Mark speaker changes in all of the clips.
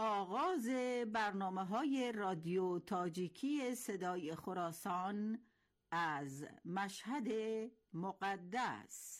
Speaker 1: آغاز برنامه‌های رادیو تاجیکی صدای خراسان از مشهد مقدس.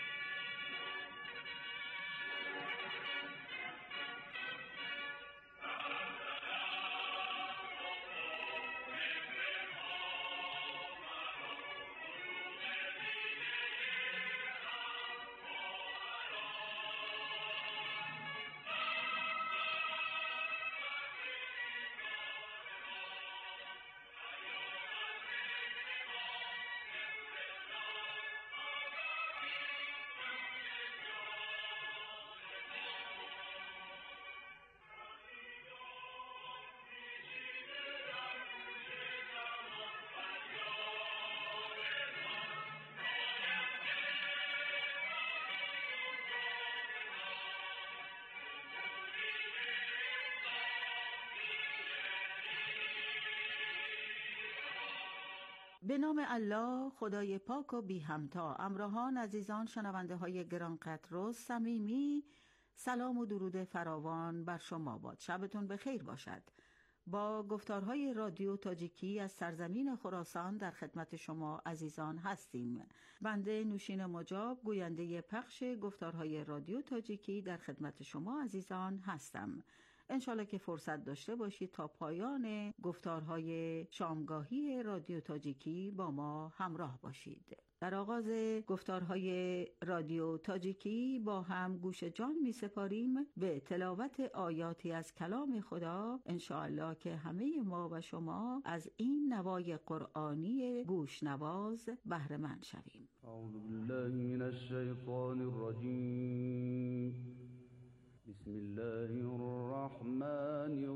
Speaker 1: به نام الله، خدای پاک و بی همتا. امراهان عزیزان شنونده های گرانقدر و صمیمی، سلام و درود فراوان بر شما باد. شبتون بخیر باشد. با گفتارهای رادیو تاجیکی از سرزمین خراسان در خدمت شما عزیزان هستیم. بنده نوشین مجاب، گوینده پخش گفتارهای رادیو تاجیکی در خدمت شما عزیزان هستم. انشالله که فرصت داشته باشید تا پایان گفتارهای شامگاهی رادیو تاجیکی با ما همراه باشید. در آغاز گفتارهای رادیو تاجیکی با هم گوش جان می سپاریم به تلاوت آیاتی از کلام خدا. انشاءالله که همه ما و شما از این نوای قرآنی گوشنواز بهره مند شویم.
Speaker 2: اعوذ بالله من الشیطان الرجیم. بسم الله الرحمن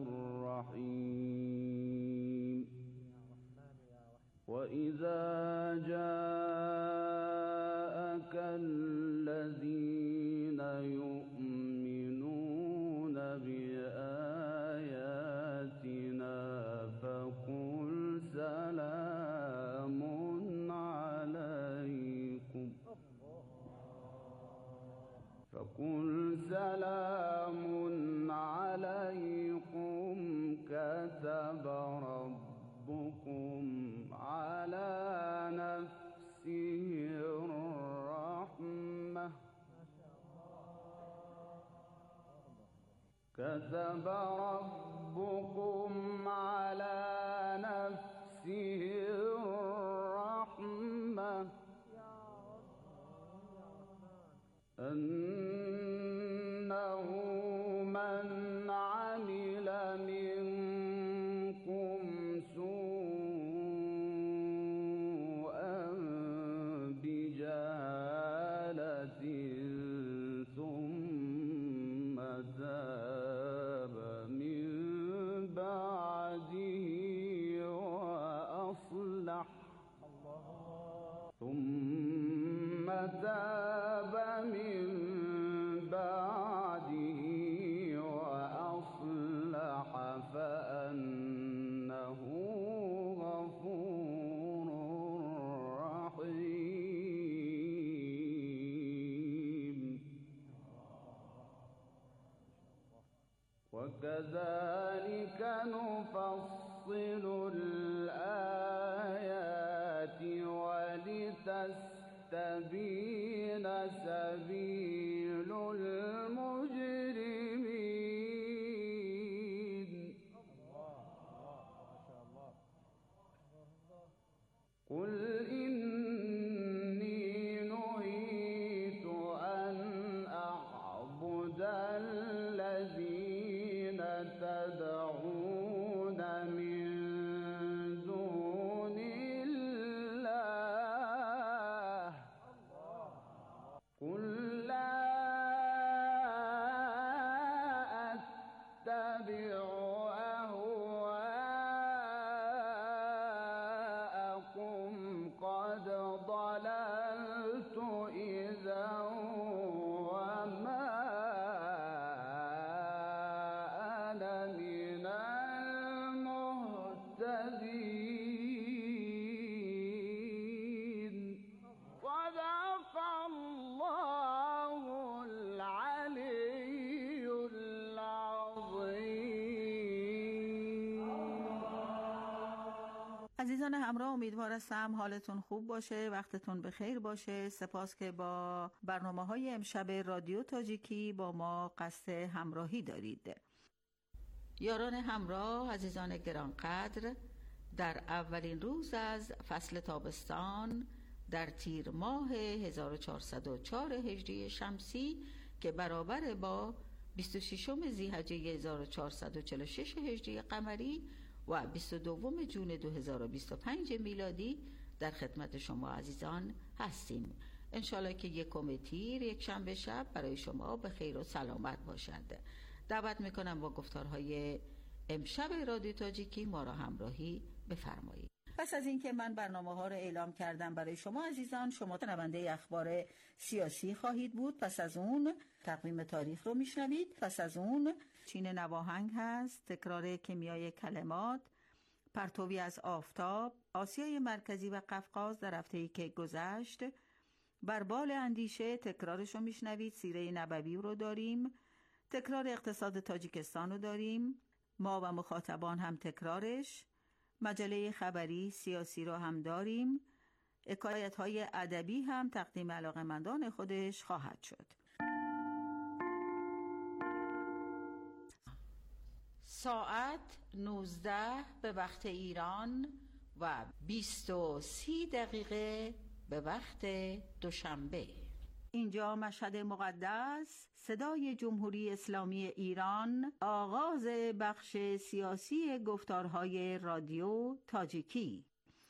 Speaker 2: الرحیم. وَإِذَا جَاءَكَ الَّذِينَ يُؤْمِنُونَ بِآيَاتِنَا فَقُلْ سَلَامٌ عَلَيْكُمْ كَتَبَ ربكم على نفسه الرحمة كتب ربكم على نفسه الرحمة أنه من عمل منكم سوءا بجهالة ثم تاب من بعده وأصلح فأنه غفور رحيم. وكذلك نفصل الآيات ولتستبين سبيل المجرمين. قل إني نهيت أن أعبد الذين تدعون من دون الله. قل لا أتبع أهواءكم قد
Speaker 1: عزیزان همراه، امیدوار هستم حالتون خوب باشه، وقتتون بخیر باشه. سپاس که با برنامه‌های امشب رادیو تاجیکی با ما قصد همراهی دارید. یاران همراه، عزیزان گرانقدر، در اولین روز از فصل تابستان در تیر ماه 1404 هجری شمسی که برابر با 26 ذی‌حجه 1446 هجری قمری و 22 جون 2025 میلادی در خدمت شما عزیزان هستیم. انشالله که یکم تیر یک شنبه شب برای شما به خیر و سلامت باشد. دعوت میکنم با گفتارهای امشب رادیو تاجیکی ما را همراهی بفرمایید. پس از اینکه من برنامه ها را اعلام کردم برای شما عزیزان، شما شنونده اخبار سیاسی خواهید بود. پس از اون تقویم تاریخ رو میشنوید. پس از اون چین نواهنگ هست، تکرار کیمیای کلمات، پرتوی از آفتاب، آسیای مرکزی و قفقاز در هفته‌ای که گذشت، بر بال اندیشه تکرارش رو میشنوید. سیره نبوی رو داریم، تکرار اقتصاد تاجیکستان رو داریم، ما و مخاطبان هم تکرارش، مجله خبری سیاسی رو هم داریم، حکایت‌های ادبی هم تقدیم علاقه‌مندان خودش خواهد شد. ساعت 19 به وقت ایران و 20:30 به وقت دوشنبه. اینجا مشهد مقدس، صدای جمهوری اسلامی ایران، آغاز بخش سیاسی گفتارهای رادیو تاجیکی.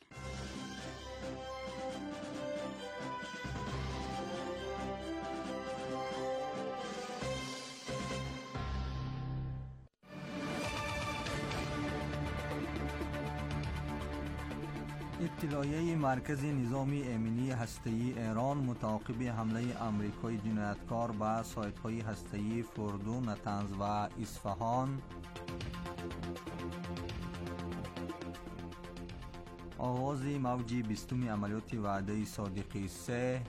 Speaker 3: اطلاعیه مرکز نظامی امنی هسته‌ای ایران متعاقب حمله آمریکایی جنایتکار به سایت‌های هسته‌ای فوردو، نتنز و اصفهان، آغاز موج 20 عملیات وعده صادقی 3،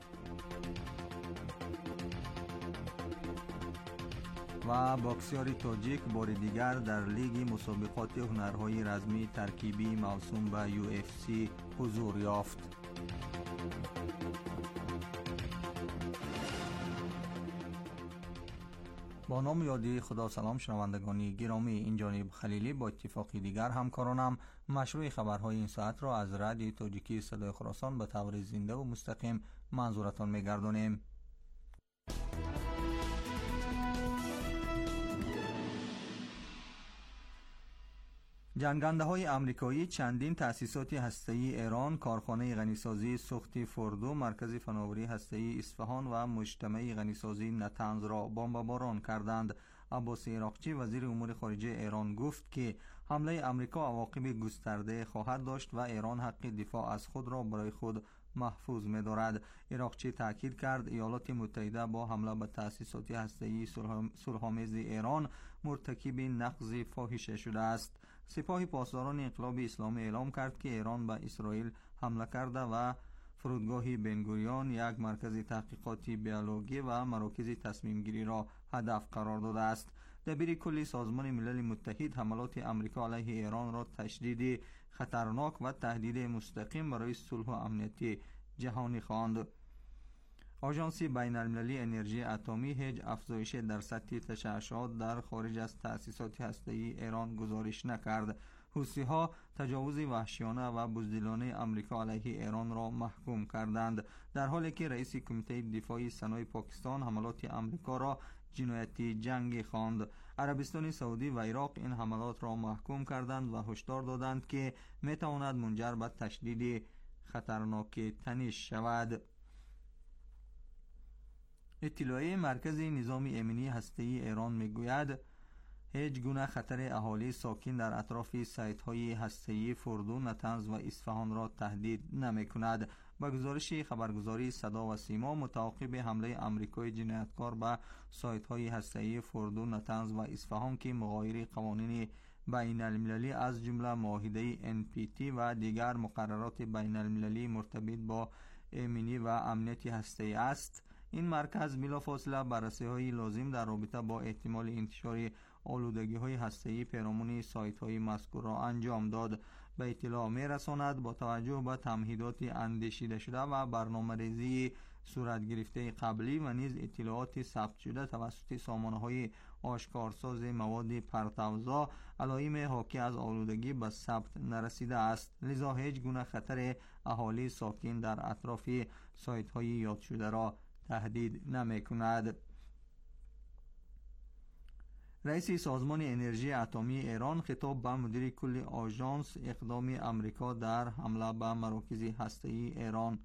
Speaker 3: و باکسیار تاجیک بار دیگر در لیگ مسابقات هنرهای رزمی ترکیبی موسوم به UFC حضور یافت. با نام یادی خدا سلام شنوندگان گرامی، این جانب خلیلی با اتفاقی دیگر همکارانم مشروع خبرهای این ساعت را از رادیو تاجیکی صدای خراسان به طور زنده و مستقیم منظورتان می‌گردانیم. جنگنده‌های آمریکایی چندین تأسیسات هسته‌ای ایران، کارخانه غنیسازی سوخت فوردو، مرکز فناوری هسته‌ای اصفهان و مجتمع غنیسازی نتنز را بمباران کردند. عباس عراقچی وزیر امور خارجه ایران گفت که حمله آمریکا عواقب گسترده خواهد داشت و ایران حق دفاع از خود را برای خود محفوظ می‌دارد. عراقچی تاکید کرد ایالات متحده با حمله به تأسیسات هسته‌ای صلح‌آمیز ایران مرتکب نقض فاحشه شده است. سپاه پاسداران انقلاب اسلامی اعلام کرد که ایران به اسرائیل حمله کرده و فرودگاه بنگوریون، یک مرکز تحقیقاتی بیولوژی و مراکز تصمیم گیری را هدف قرار داده است. دبیر کلی سازمان ملل متحد حملات آمریکا علیه ایران را تشدید خطرناک و تهدید مستقیم برای صلح و امنیت جهانی خواند. آژانس بین المللی انرژی اتمی هیچ افزایش در سطح تشعشعات در خارج از تأسیسات هسته‌ای ایران گزارش نکرد. حوثی‌ها تجاوز وحشیانه و بزدلانه آمریکا علیه ایران را محکوم کردند، در حالی که رئیس کمیته دفاعی سنای پاکستان حملات آمریکا را جنایت جنگی خواند. عربستان سعودی و عراق این حملات را محکوم کردند و هشدار دادند که می‌تواند منجر به تشدید خطرناک تنش شود. اطلاعیه مرکز نظامی امنی هسته‌ای ایران میگوید هیچ گونه خطر اهالی ساکن در اطراف سایت‌های هسته‌ای فوردو، نتنز و اصفهان را تهدید نمی‌کند. با گزارش خبرگزاری صدا و سیما، متعاقب حمله آمریکای جنایتکار به سایت‌های هسته‌ای فوردو، نتنز و اصفهان که مغایر قوانین بین المللی از جمله معاهده NPT و دیگر مقررات بین المللی مرتبط با امنی و امنیت هسته‌ای است، این مرکز بلافاصله بررسی‌های لازم در رابطه با احتمال انتشار آلودگی‌های هسته‌ای پیرامون سایت‌های مذکور را انجام داد. به اطلاع می‌رساند با توجه به تمهیدات اندیشیده شده و برنامه‌ریزی صورت گرفته قبلی و نیز اطلاعات ثبت شده توسط سامانه‌های آشکارساز مواد پرتوزا علائم حاکی از آلودگی به ثبت نرسیده است، لذا هیچ گونه خطر اهالی ساکن در اطراف سایت‌های یاد شده را تهدید نمی‌کند. رئیس سازمان انرژی اتمی ایران خطاب به مدیر کل آژانس اقدام امریکا در حمله به مراکز هسته‌ای ایران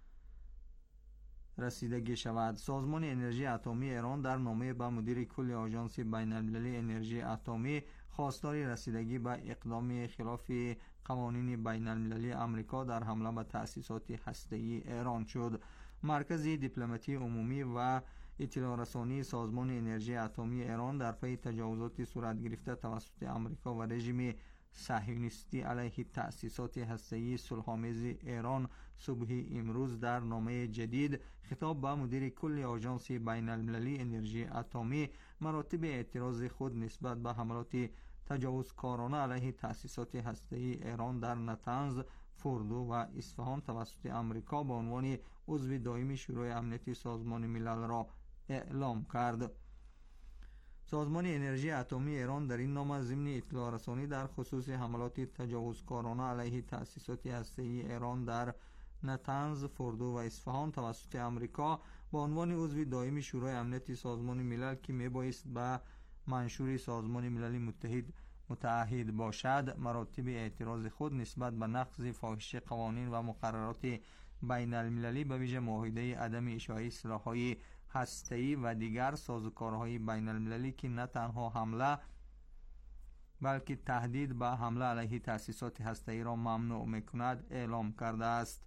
Speaker 3: رسیدگی شود. سازمان انرژی اتمی ایران در نامه به مدیر کل آژانس بین‌المللی انرژی اتمی خواستار رسیدگی به اقدام خلاف قوانین بین‌المللی امریکا در حمله به تأسیسات هسته‌ای ایران شد. مرکز دیپلماتی عمومی و اطلاع رسانی سازمان انرژی اتمی ایران در پی تجاوزات صورت گرفته توسط امریکا و رژیم صهیونیستی علیه تأسیسات هسته‌ای صلح‌آمیز ایران صبح امروز در نامه جدید خطاب به مدیر کل آژانس بین‌المللی انرژی اتمی مراتب اعتراض خود نسبت به حملات تجاوزکارانه علیه تأسیسات هسته‌ای ایران در نتنز، فوردو و اصفهان توسط امریکا به عنوان عضو دائم شورای امنیت سازمان ملل را اعلام کرد. سازمان انرژی اتمی ایران در این نامه ضمن اطلاع رسانی در خصوص حملات تجاوزکارانه علیه تأسیسات هسته‌ای ایران در نتنز، فوردو و اصفهان توسط امریکا به عنوان عضو دائم شورای امنیت سازمان ملل که میبایست به منشور سازمان ملل متعهد باشد، مراتب اعتراض خود نسبت به نقض فاحش قوانین و مقررات بین المللی به ویژه معاهده عدم اشاعه سلاح‌های هسته‌ای و دیگر سازوکارهای بین المللی که نه تنها حمله بلکه تهدید به حمله علیه تأسیسات هسته‌ای را ممنوع می‌کند اعلام کرده است.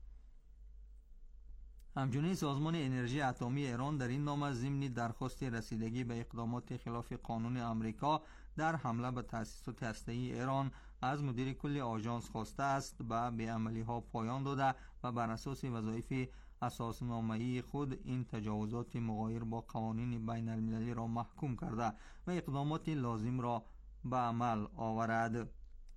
Speaker 3: همچنین سازمان انرژی اتمی ایران در این نامه ضمن درخواست رسیدگی به اقدامات خلاف قانون امریکا در حمله به تأسیسات هسته‌ای ایران از مدیر کل آژانس خواسته است به بی‌عملی‌ها پایان داده و بر اساس وظایف اساسنامه‌ای خود این تجاوزات مغایر با قوانین بین المللی را محکوم کرده و اقدامات لازم را به عمل آورد.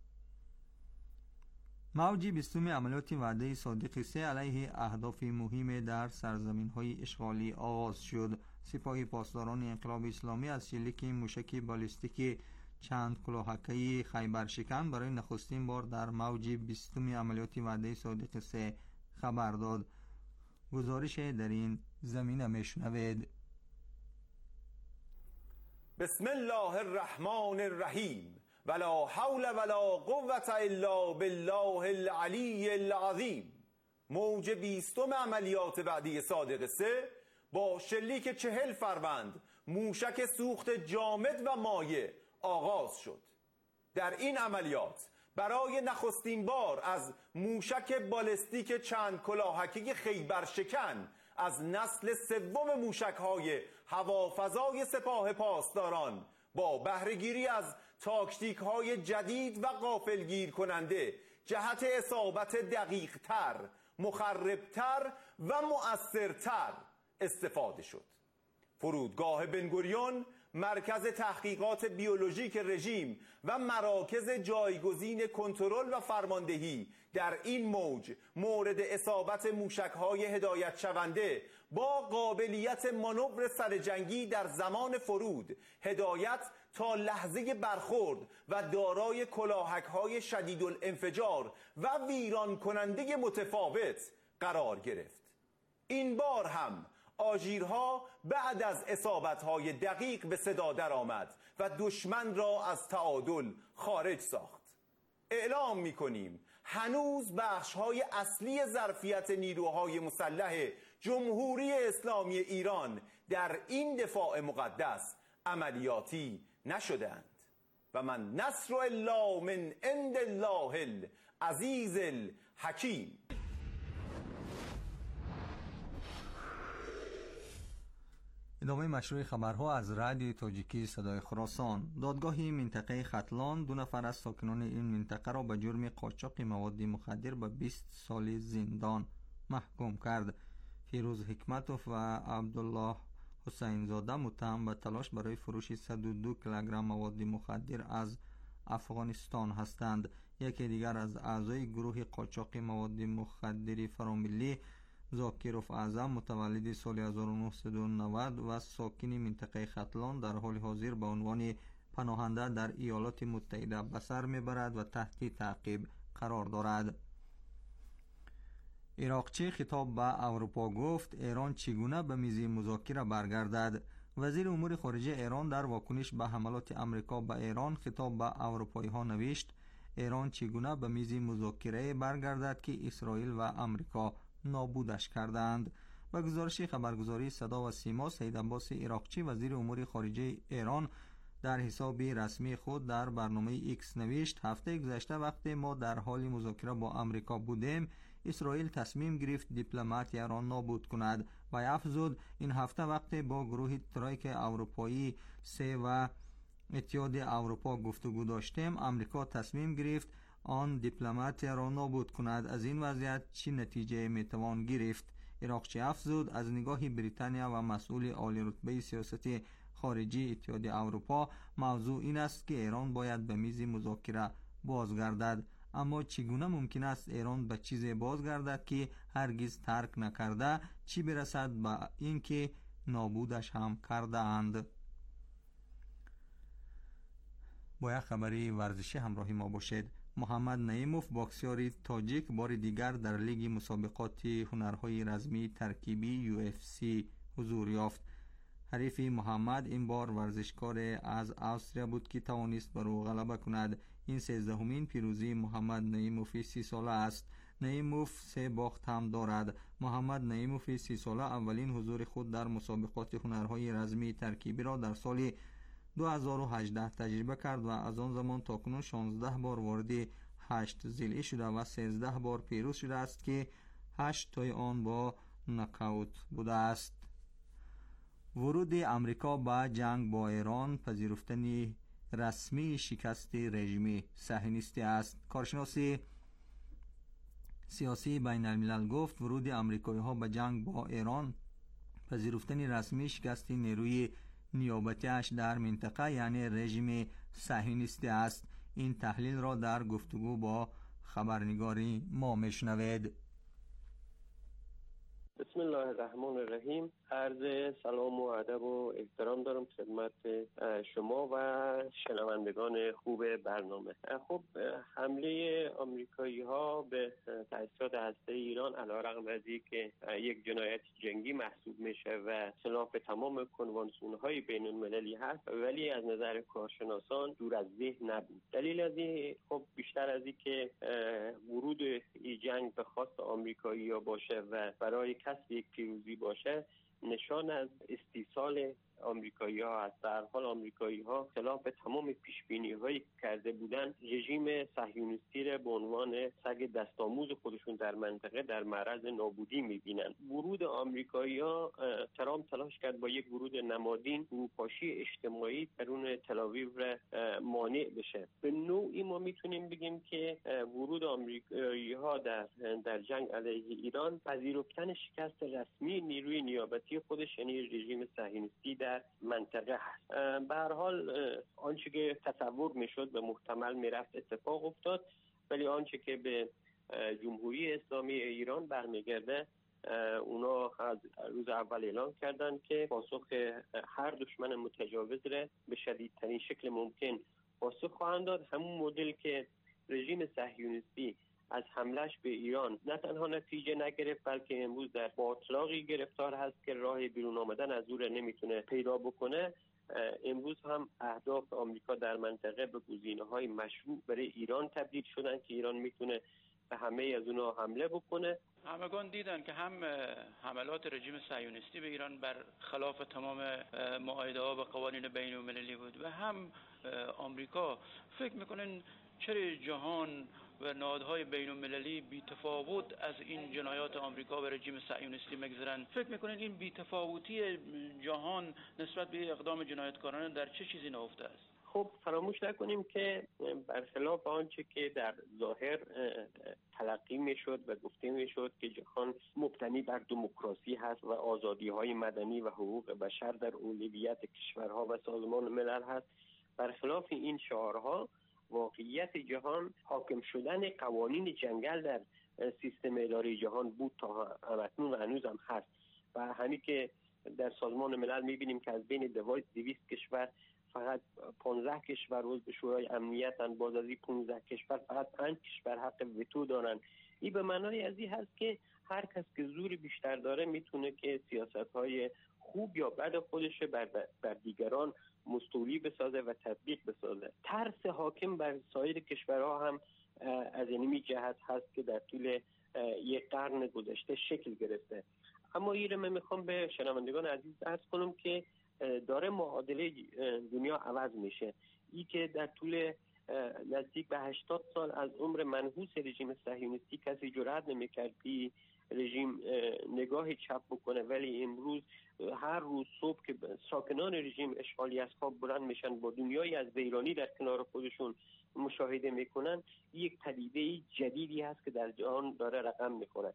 Speaker 3: موج 20 عملیات وعده صادق 3 علیه اهداف مهم در سرزمین‌های اشغالی آغاز شد. سپاه پاسداران انقلاب اسلامی از شلیک موشک بالستیک چند کلاهک‌ای خیبرشکن برای نخستین بار در موج 20 عملیات وعده صادق 3 خبر داد. گزارش در این زمینه میشنوید.
Speaker 4: بسم الله الرحمن الرحیم ولا حول ولا قوة الا بالله العلی العظیم. موج 20 عملیات وعده صادق 3 با شلیک 40 فروند موشک سوخت جامد و مایع آغاز شد. در این عملیات برای نخستین بار از موشک بالستیک چند کلاهکی خیبرشکن از نسل سوم موشک‌های هوافضای سپاه پاسداران با بهره‌گیری از تاکتیک‌های جدید و غافلگیر کننده جهت اصابت دقیق‌تر، مخربتر و مؤثرتر استفاده شد. فرودگاه بنگوریون، مرکز تحقیقات بیولوژیک رژیم و مراکز جایگزین کنترل و فرماندهی در این موج مورد اصابت موشک‌های هدایت شونده با قابلیت مانور سرجنگی در زمان فرود، هدایت تا لحظه برخورد و دارای کلاهک‌های شدیدالانفجار و ویران کننده متفاوت قرار گرفت. این بار هم آژیرها بعد از اصابت‌های دقیق به صدا درآمد و دشمن را از تعادل خارج ساخت. اعلام می‌کنیم هنوز بخش‌های اصلی ظرفیت نیروهای مسلح جمهوری اسلامی ایران در این دفاع مقدس عملیاتی نشدند و من نصر الله من عند الله العزیز الحکیم.
Speaker 3: ادامه مشروع خبرها از رادیو تاجیکی صدای خراسان. دادگاه منطقه ختلان 2 نفر از ساکنان این منطقه را به جرم قاچاق مواد مخدر به 20 سال زندان محکوم کرد. فیروز حکمتوف و عبدالله حسین زاده متهم به تلاش برای فروش 102 کیلوگرم مواد مخدر از افغانستان هستند. یکی دیگر از اعضای گروه قاچاق مواد مخدر فراملی، زاکیروف اعظم، متولد سال 1990 و ساکن منطقه ختلان، در حال حاضر به عنوان پناهنده در ایالات متحده به سر میبرد و تحت تعقیب قرار دارد. عراقچی خطاب به اروپا گفت ایران چگونه به میز مذاکره برگردد. وزیر امور خارجه ایران در واکنش به حملات امریکا به ایران خطاب به اروپایی ها نوشت: ایران چگونه به میز مذاکره برگردد که اسرائیل و امریکا نابودش کردند. به گزارش خبرگزاری صدا و سیما، سید عباس عراقچی وزیر امور خارجه ایران در حساب رسمی خود در برنامه ایکس نوشت: هفته گذشته وقتی ما در حال مذاکره با امریکا بودیم، اسرائیل تصمیم گرفت دیپلمات را نابود کند و افزود این هفته وقتی با گروه ترایک اروپایی 3 و اتحاد اروپا گفتگو داشتیم، امریکا تصمیم گرفت آن دیپلمات را نابود کند. از این وضعیت چه نتیجه میتوان گرفت؟ عراقچی افزود: از نگاه بریتانیا و مسئول عالی رتبه سیاست خارجی اتحاد اروپا، موضوع این است که ایران باید به میز مذاکره بازگردد. اما چگونه ممکن است ایران به چیزی بازگردد که هرگز ترک نکرده، چی برسد به اینکه نابودش هم کرده اند؟ با یک خبری ورزشی همراهی ما باشید. محمد نعیموف، باکسور تاجیک، بار دیگر در لیگ مسابقات هنرهای رزمی ترکیبی UFC حضور یافت. حریف محمد این بار ورزشکار از استرالیا بود که توانست بر او غلبه کند. این 13مین پیروزی محمد نعیموف 30 ساله است. نعیموف 3 باخت هم دارد. محمد نعیموف 30 ساله اولین حضور خود در مسابقات هنرهای رزمی ترکیبی را در سال 2018 تجربه کرد و از آن زمان تاکنون 16 بار وارد 8 ضلعی شده و 13 بار پیروز شده است که 8 تای آن با نکاوت بوده است. ورود امریکا به جنگ با ایران پذیرفتن رسمی شکست رژیم صهیونیستی است. کارشناس سیاسی بین الملل گفت ورود امریکایی ها به جنگ با ایران پذیرفتن رسمی شکست نیروی نیابتیش در منطقه یعنی رژیم صهیونیستی است. این تحلیل را در گفتگو با خبرنگاری ما میشنوید.
Speaker 5: بسم الله الرحمن الرحیم. عرض سلام و ادب و احترام دارم خدمت شما و شنوندگان خوب برنامه. خب حمله آمریکایی ها به تأسیسات هسته ایران علیرغم از اینکه یک جنایت جنگی محسوب میشه و خلاف تمام کنوانسیون های بین المللی هست، ولی از نظر کارشناسان دور از ذهن نبود. دلیل از این خب بیشتر از این که ورود این جنگ به خواست آمریکایی ها باشه و برای کسب یک پیروزی باشه نشان از استیصال آمریکایی ها است. در حال آمریکایی ها خلاف تمام پیشبینی هایی کرده بودند رژیم صهیونیستی را به عنوان سگ دستآموز خودشون در منطقه در معرض نابودی میبینند. ورود آمریکایی ها ترامپ تلاش کرد با یک ورود نمادین فروپاشی اجتماعی درون تل‌آویو را مانع بشه. به نوعی ما میتونیم بگیم که ورود آمریکایی ها در جنگ علیه ایران پذیرفتن شکست رسمی نیروی نیابتی خودش یعنی رژیم صهیونیستی در منطقه هست. به هر حال آنچه که تصور میشد به محتمل میرفت اتفاق افتاد، ولی آنچه که به جمهوری اسلامی ایران برمیگرده اونا از روز اول اعلام کردن که پاسخ هر دشمن متجاوز را به شدیدترین شکل ممکن پاسخ خواهند داد. همون مدل که رژیم صهیونیستی از حملش به ایران نه تنها نتیجه نگرفت بلکه امروز در باطلاقی گرفتار هست که راه بیرون آمدن از او را نمیتونه پیدا بکنه. امروز هم اهداف آمریکا در منطقه به گزینه‌های مشروع برای ایران تبدیل شدن که ایران میتونه به همه از اونها حمله بکنه.
Speaker 6: همگان دیدن که هم حملات رژیم صهیونیستی به ایران بر خلاف تمام معاهده‌ها و قوانین بین‌المللی بود و هم آمریکا. فکر میکنن چرا جهان و نهادهای بین‌المللی بی‌تفاوت از این جنایات آمریکا و رژیم صهیونیستی می‌گذرند؟ فکر می‌کنین این بی‌تفاوتی جهان نسبت به اقدام جنایتکارانه در چه چیزی نهفته است؟
Speaker 5: خب فراموش نکنیم که برخلاف آنچه که در ظاهر تلقی میشد و گفته میشد که جهان مبتنی بر دموکراسی هست و آزادی‌های مدنی و حقوق بشر در اولویت کشورها و سازمان ملل هست، برخلاف این شعارها واقعیت جهان حاکم شدن قوانین جنگل در سیستم اداره جهان بود تا همکنون و هنوز هم هست. و همین که در سازمان ملل میبینیم که از بین 200 کشور فقط 15 کشور عضو شورای امنیت هستند، باز از این 15 کشور فقط 5 کشور حق وتو دارن. این به معنای از این هست که هر کس که زور بیشتر داره میتونه که سیاست‌های خوب یا بد خودش بر دیگران مستولی بسازه و تطبیق بسازه. ترس حاکم بر سایر کشورها هم از این جهت هست که در طول یک قرن گذشته شکل گرفته. اما این رو من میخوام به شنوندگان عزیز عرض کنم که داره معادله دنیا عوض میشه. این که در طول نزدیک به 80 سال از عمر منحوس رژیم صهیونیستی کسی جرئت نمیکرد رژیم نگاه چپ بکنه، ولی امروز هر روز صبح که ساکنان رژیم اشغالی از خواب بلند میشن با دنیای از ویرانی در کنار خودشون مشاهده میکنن، یک پدیده جدیدی هست که در جهان داره رقم میخوره.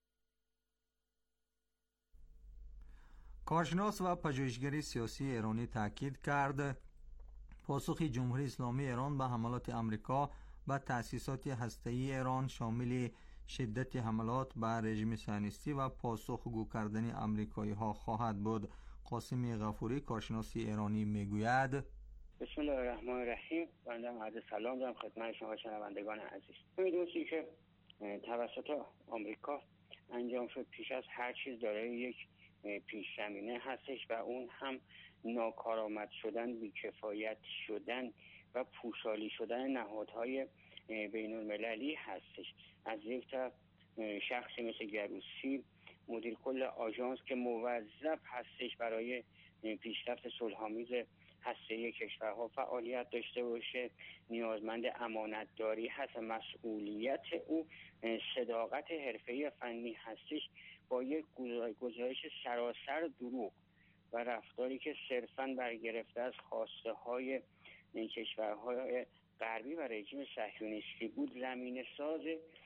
Speaker 3: کارشناس و پژوهشگر سیاسی ایرانی تاکید کرد پاسخ جمهوری اسلامی ایران به حملات آمریکا و تأسیسات هسته‌ای ایران شامل شدت حملات بر رژیم صهیونیستی و پاسخگو کردن آمریکایی‌ها خواهد بود. قاسم غفوری کارشناس ایرانی میگوید:
Speaker 7: بسم الله الرحمن الرحیم. بنده عرض سلام دارم خدمت شما شنوندگان عزیز. می‌دونید که توسط آمریکا انجام شد پیش از هر چیز داره یک پیش زمینه هستش و اون هم ناکارآمد شدن، بی‌کفایت شدن و پوشالی شدن نهادهای بین المللی هستش. از یک طرف شخصی مثل گروسی مدیر کل آژانس که موظف هستش برای پیشرفت صلح‌آمیز هسته‌ای کشورها فعالیت داشته باشه، نیازمند امانتداری هست، مسئولیت او صداقت حرفه‌ای فنی هستش، با یک گزارش سراسر دروغ و رفتاری که صرفاً برگرفته از خواسته های کشورهای غربی و رژیم صهیونیستی بود، زمینه ساز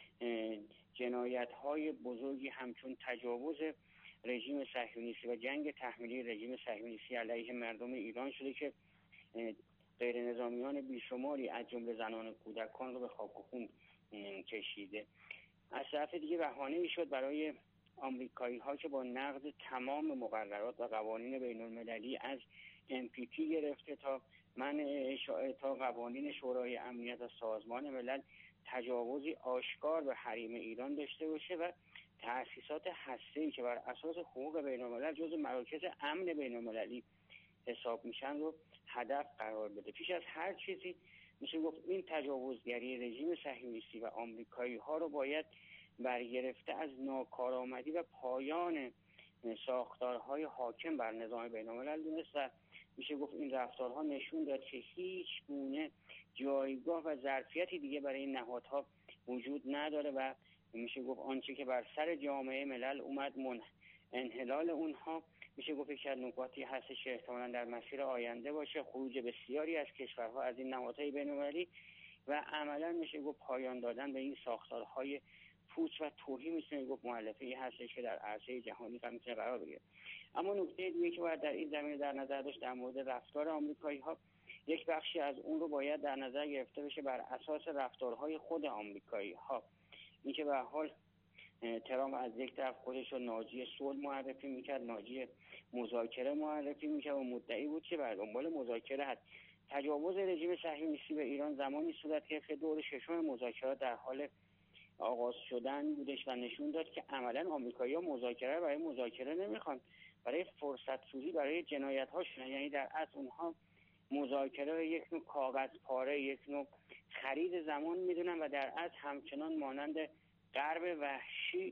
Speaker 7: جنایت‌های بزرگی همچون تجاوز رژیم صهیونیستی و جنگ تحمیلی رژیم صهیونیستی علیه مردم ایران شده که غیر نظامیان بیشماری از جمله زنان و کودکان رو به خاک و خون کشیده. از طرف دیگه بهانه میشد برای آمریکایی‌ها که با نقض تمام مقررات و قوانین بین المللی از NPT گرفته تا تا قوانین شورای امنیت و سازمان ملل تجاوزی آشکار به حریم ایران داشته باشه و تأسیسات هسته‌ای که بر اساس حقوق بین الملل جزو مراکز امن بین المللی حساب میشن رو هدف قرار بده. پیش از هر چیزی میشه گفت این تجاوزگری رژیم صهیونیستی و آمریکایی‌ها رو باید برگرفته از ناکارآمدی و پایان ساختارهای حاکم بر نظام بین الملل دونست و میشه گفت این رفتارها نشون داد که هیچ گونه جایگاه و ظرفیتی دیگه برای این نهادها وجود نداره و میشه گفت آنچه که بر سر جامعه ملل اومد انحلال اونها میشه گفت یک نکاتی هستش که احتمالاً در مسیر آینده باشه، خروج بسیاری از کشورها از این نهادهای بین‌المللی و عملاً میشه گفت پایان دادن به این ساختارهای پوچ و توهی میشه گفت مؤلفه‌ای هستش که در عرصه جهانی هم میتونه قرار بگیره. اما نکته دیگه که باید در این زمینه در نظر داشت در مورد رفتار آمریکایی‌ها، یک بخشی از اون رو باید در نظر گرفته بشه بر اساس رفتارهای خود آمریکایی‌ها. اینکه به هر حال ترامپ از یک طرف خودش رو ناجی صلح معرفی میکرد، ناجی مذاکره معرفی میکرد و مدعی بود که بر دنبال مذاکره هست. تجاوز رژیم صهیونیستی به ایران زمانی صورت گرفت که دور ششم مذاکرات در حال آغاز شدن بودش و نشون داد که عملاً آمریکایی‌ها مذاکره برای مذاکره نمیخوان، برای فرصت سوزی برای جنایت هاشون، یعنی در اصل اونها مذاکره رو یک نوع کاغذ پاره، یک نوع خرید زمان میدونن و در اصل همچنان مانند غرب وحشی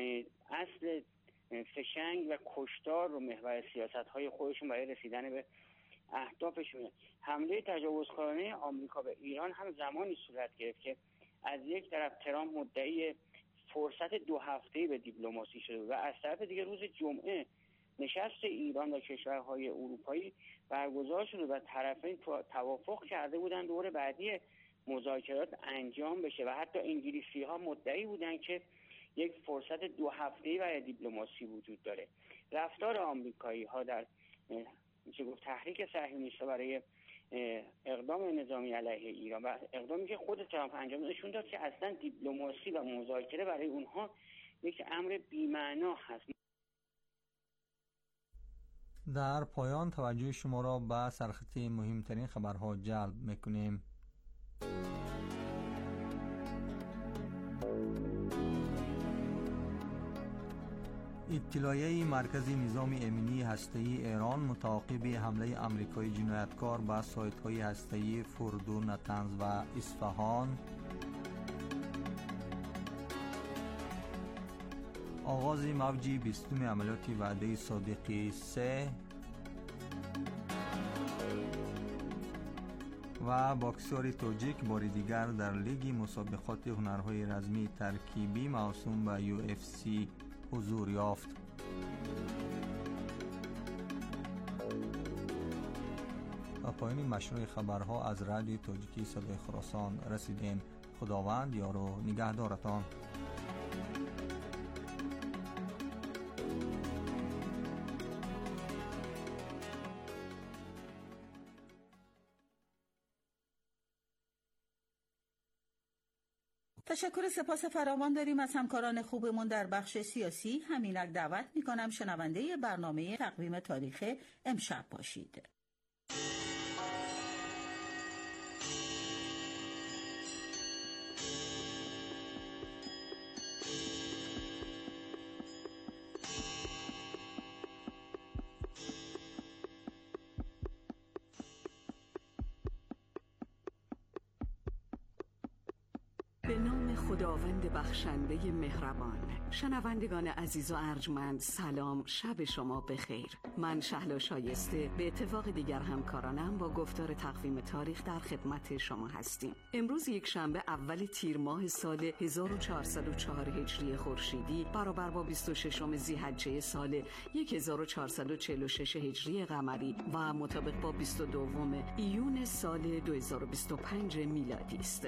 Speaker 7: اصل فشنگ و کشتار رو محور سیاست‌های خودشون برای رسیدن به اهدافشونه. حمله تجاوزکارانه آمریکا به ایران هم زمانی صورت گرفت که از یک طرف ترامپ مدعی فرصت 2 هفته‌ای به دیپلماسی شده و از طرف دیگه روز جمعه نشست ایران و کشورهای اروپایی برگزار شده و طرفین توافق کرده بودن دور بعدی مذاکرات انجام بشه و حتی انگلیسی‌ها مدعی بودن که یک فرصت 2 هفته‌ای برای دیپلماسی وجود داره. رفتار آمریکایی‌ها در میشه گفت تحریک صهیونیست‌ها برای اقدام نظامی علیه ایران و اقدامی که خود ترامپ انجام نشون داد که اصلا دیپلماسی و مذاکره برای اونها یک امر بی‌معنا هست.
Speaker 3: در پایان توجه شما را به سرخط مهمترین خبرها جلب میکنیم. اطلاعیه مرکز نظام امنی هسته‌ای ایران متعاقب حمله آمریکایی جنایتکار به سایت‌های هسته‌ای فردو، نتنز و اصفهان، آغاز موج 20 عملیات وعده صادقی 3 و باکسور تاجیک بار دیگر در لیگ مسابقات هنرهای رزمی ترکیبی موسوم به UFC حضور یافت. و پایان مشروع خبرها از رادیو تاجیکی صدای خراسان رسیدیم. خداوند یار و نگهدارتان.
Speaker 1: تشکر سپاس فراوان داریم از همکاران خوبمون در بخش سیاسی. همینک دعوت میکنم شنونده برنامه تقویم تاریخ امشب باشید.
Speaker 8: به نام خداوند بخشنده مهربان. شنوندگان عزیز و ارجمند، سلام، شب شما بخیر. من شهلا شایسته به اتفاق دیگر همکارانم با گفتار تقویم تاریخ در خدمت شما هستیم. امروز یک شنبه اول تیر ماه سال 1404 هجری خورشیدی برابر با 26 ذی‌حجه سال 1446 هجری قمری و مطابق با 22 ایون سال 2025 میلادی است.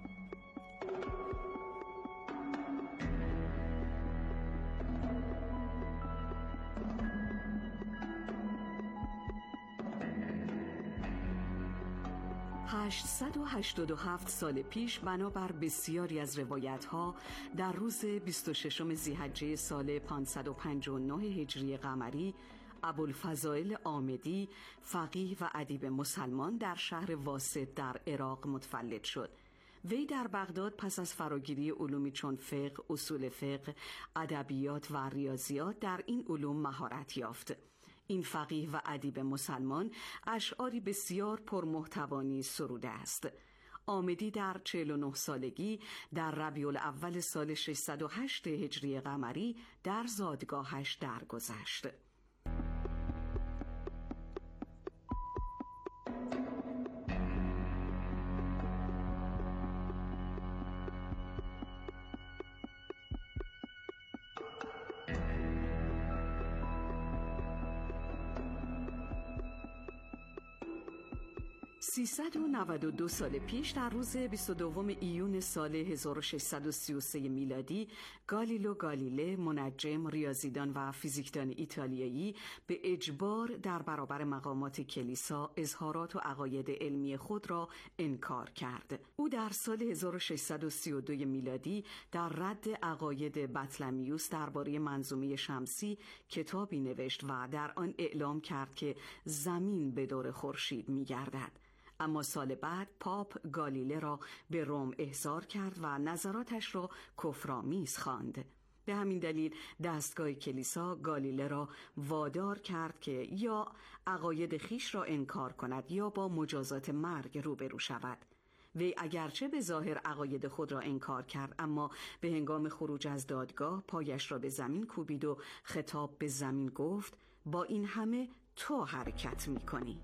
Speaker 8: هشتصد و 87 سال پیش بنابر بسیاری از روایت‌ها در روز 26 ذی‌حجه سال 559 هجری قمری ابوالفضائل عامدی فقیه و ادیب مسلمان در شهر واسط در عراق متولد شد. وی در بغداد پس از فراگیری علومی چون فقه، اصول فقه، ادبیات و ریاضیات در این علوم مهارت یافت. این فقیه و ادیب مسلمان اشعاری بسیار پرمحتوا سروده است. عامدی در 49 سالگی در ربیع الاول سال 608 هجری قمری در زادگاهش درگذشت. سیصد و 92 سال پیش در روز 22 ایون سال 1633 میلادی گالیلو گالیله، منجم، ریاضیدان و فیزیکدان ایتالیایی به اجبار در برابر مقامات کلیسا اظهارات و عقاید علمی خود را انکار کرد. او در سال 1632 میلادی در رد عقاید بطلمیوس درباره منظومه شمسی کتابی نوشت و در آن اعلام کرد که زمین به دور خورشید می‌گردد. اما سال بعد پاپ گالیله را به روم احضار کرد و نظراتش را کفرآمیز خواند. به همین دلیل دستگاه کلیسا گالیله را وادار کرد که یا عقاید خیش را انکار کند یا با مجازات مرگ روبرو شود. وی اگرچه به ظاهر عقاید خود را انکار کرد، اما به هنگام خروج از دادگاه پایش را به زمین کوبید و خطاب به زمین گفت: با این همه تو حرکت می‌کنی.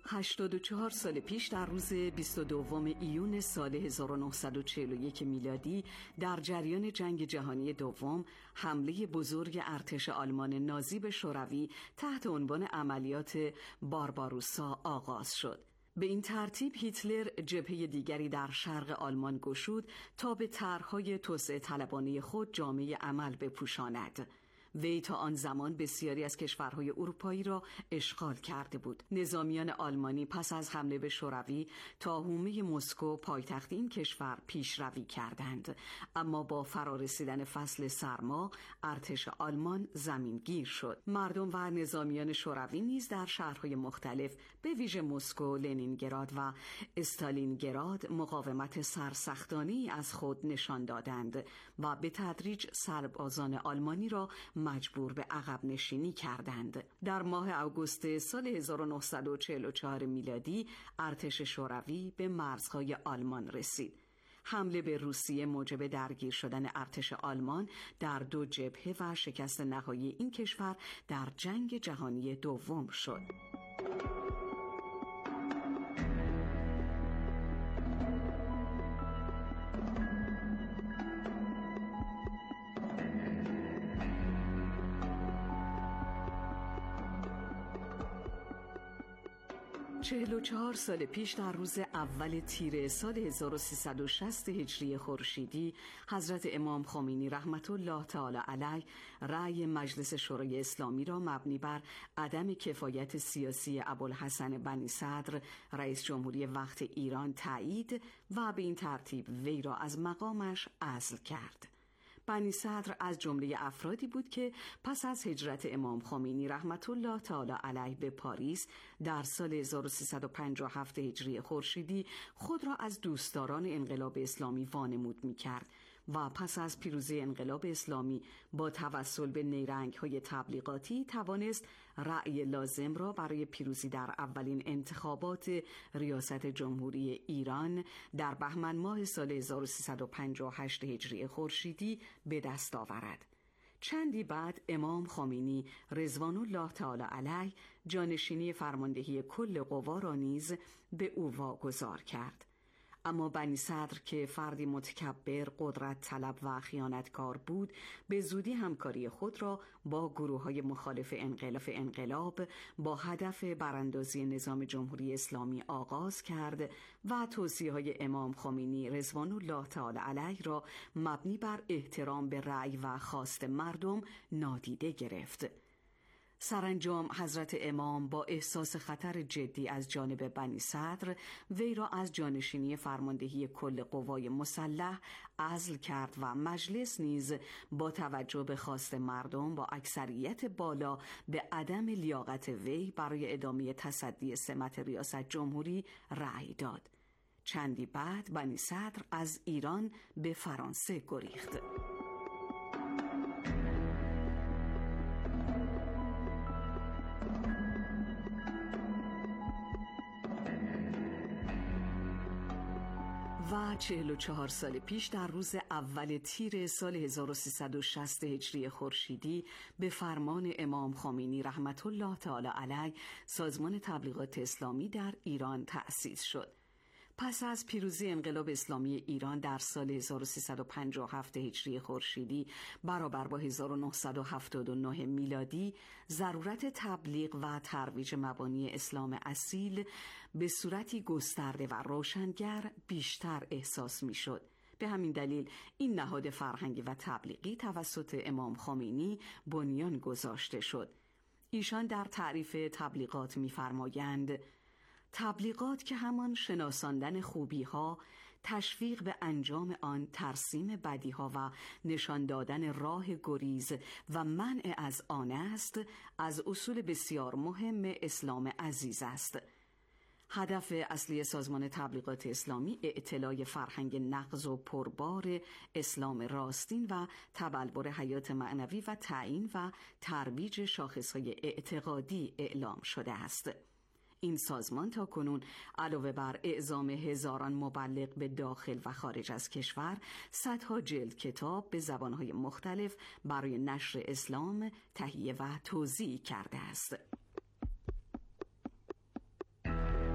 Speaker 8: 84 سال پیش در روز 22 ایون سال 1941 میلادی در جریان جنگ جهانی دوم حمله بزرگ ارتش آلمان نازی به شوروی تحت عنوان عملیات بارباروسا آغاز شد. به این ترتیب هیتلر جبهه دیگری در شرق آلمان گشود تا به طرح‌های توسعه طلبانه خود جامه عمل بپوشاند. وی تا آن زمان بسیاری از کشورهای اروپایی را اشغال کرده بود. نظامیان آلمانی پس از حمله به شوروی تا حومه مسکو پایتخت این کشور پیشروی کردند، اما با فرارسیدن فصل سرما ارتش آلمان زمینگیر شد. مردم و نظامیان شوروی نیز در شهرهای مختلف به ویژه مسکو، لنینگراد و استالینگراد مقاومت سرسختانه‌ای از خود نشان دادند و به تدریج سربازان آلمانی را مجبور به عقب نشینی کردند. در ماه آگوست سال 1944 میلادی ارتش شوروی به مرزهای آلمان رسید. حمله به روسیه موجب درگیر شدن ارتش آلمان در دو جبهه و شکست نهایی این کشور در جنگ جهانی دوم شد. 44 سال پیش در روز اول تیر سال 1360 هجری خورشیدی حضرت امام خمینی رحمت الله تعالی علیه رأی مجلس شورای اسلامی را مبنی بر عدم کفایت سیاسی ابوالحسن بنی صدر رئیس جمهوری وقت ایران تایید و به این ترتیب وی را از مقامش عزل کرد. بنی صدر از جمله افرادی بود که پس از هجرت امام خمینی رحمت الله تعالی علیه به پاریس در سال 1357 هجری خورشیدی خود را از دوستداران انقلاب اسلامی وانمود می‌کرد و پس از پیروزی انقلاب اسلامی با توسل به نیرنگ‌های تبلیغاتی توانست رأی لازم را برای پیروزی در اولین انتخابات ریاست جمهوری ایران در بهمن ماه سال 1358 هجری خورشیدی به دست آورد. چندی بعد امام خمینی رضوان الله تعالی علیه جانشینی فرماندهی کل قوا را نیز به او واگذار کرد. اما بنی صدر که فردی متکبر، قدرت طلب و خیانتکار بود، به زودی همکاری خود را با گروه‌های مخالف انقلاب با هدف براندازی نظام جمهوری اسلامی آغاز کرد و توصیه‌های امام خمینی رضوان الله تعالی علیه را مبنی بر احترام به رأی و خواست مردم نادیده گرفت. سرانجام حضرت امام با احساس خطر جدی از جانب بنی صدر وی را از جانشینی فرماندهی کل قوای مسلح عزل کرد و مجلس نیز با توجه به خواست مردم با اکثریت بالا به عدم لیاقت وی برای ادامه تصدی سمت ریاست جمهوری رأی داد. چندی بعد بنی صدر از ایران به فرانسه گریخت. و 44 سال پیش در روز اول تیر سال 1360 هجری خورشیدی به فرمان امام خمینی رحمت الله تعالی علیه سازمان تبلیغات اسلامی در ایران تأسیس شد. پس از پیروزی انقلاب اسلامی ایران در سال 1357 هجری خورشیدی برابر با 1979 میلادی، ضرورت تبلیغ و ترویج مبانی اسلام اصیل به صورتی گسترده و روشنگر بیشتر احساس می‌شد. به همین دلیل این نهاد فرهنگی و تبلیغی توسط امام خمینی بنیان گذاشته شد. ایشان در تعریف تبلیغات می‌فرمایند: تبلیغات که همان شناساندن خوبی‌ها، تشویق به انجام آن، ترسیم بدی‌ها و نشان دادن راه گریز و منع از آن است، از اصول بسیار مهم اسلام عزیز است. هدف اصلی سازمان تبلیغات اسلامی اطلاع فرهنگ نغز و پربار اسلام راستین و تبلور حیات معنوی و تعیین و ترویج شاخص‌های اعتقادی اعلام شده است. این سازمان تا کنون علاوه بر اعزام هزاران مبلغ به داخل و خارج از کشور، صدها جلد کتاب به زبانهای مختلف برای نشر اسلام تهیه و توزیع کرده است.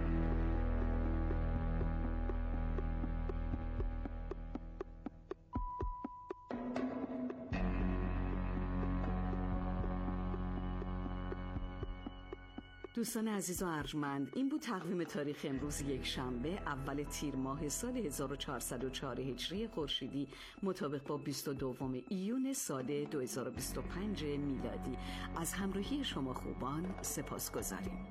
Speaker 8: دوستان عزیز و ارجمند، این بود تقویم تاریخ امروز یک شنبه اول تیر ماه سال 1404 هجری خورشیدی مطابق با 22 ایون سال 2025 میلادی. از همراهی شما خوبان سپاسگزاریم.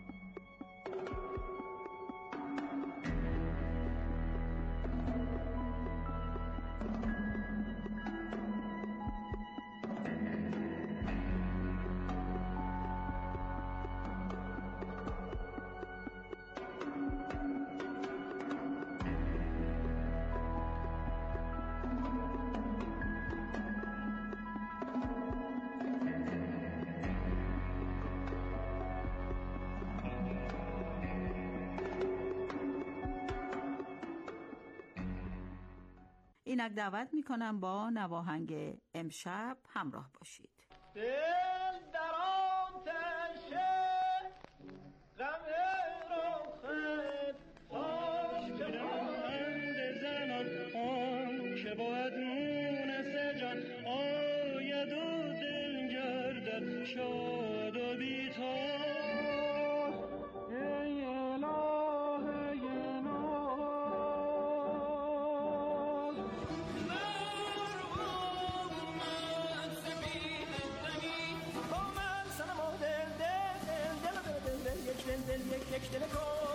Speaker 1: اینک دعوت میکنم با نواهنگ امشب همراه باشید.
Speaker 2: دل در آتش غم رخت تاش که بند زنان آن که باید مونس جان آید و دل گردد شاد و بیتاش. ای الهه یک دل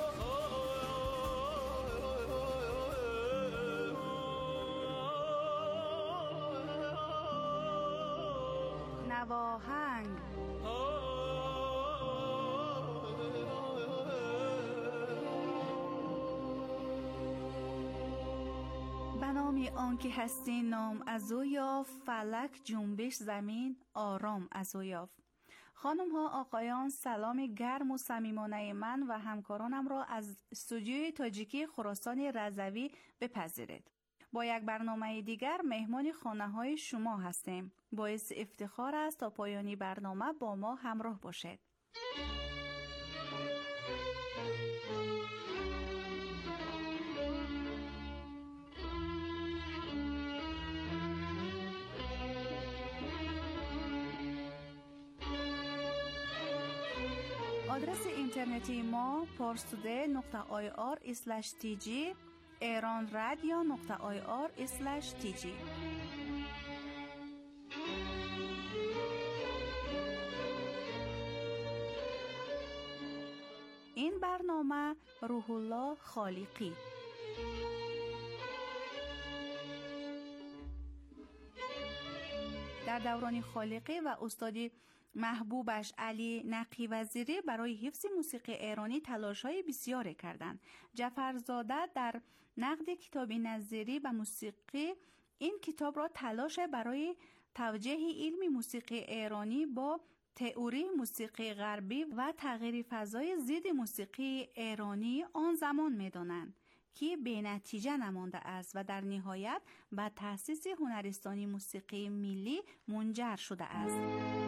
Speaker 9: نواهنگ به نام آنکه هستی نام از او یافت، فلک جنبش زمین آرام از او یافت. خانم ها آقایان، سلام گرم و صمیمانه من و همکارانم را از استودیوی تاجیکی خراسان رضوی بپذیرید. با یک برنامه دیگر مهمان خانه های شما هستیم. باعث افتخار است تا پایانی برنامه با ما همراه باشید. آدرس اینترنتی ما parstoday.ir/tg iranradio.ir/tg. این برنامه روح الله خالقی. در دوران خالقی و استادی محبوبش علی نقی وزیری برای حفظ موسیقی ایرانی تلاش‌های بسیاری کردند. جعفرزاده در نقد کتاب نظری به موسیقی این کتاب را تلاش برای توجیه علم موسیقی ایرانی با تئوری موسیقی غربی و تغییر فضای ضد موسیقی ایرانی آن زمان می‌دانند که به نتیجه نمانده است و در نهایت به تأسیس هنرستان موسیقی ملی منجر شده است.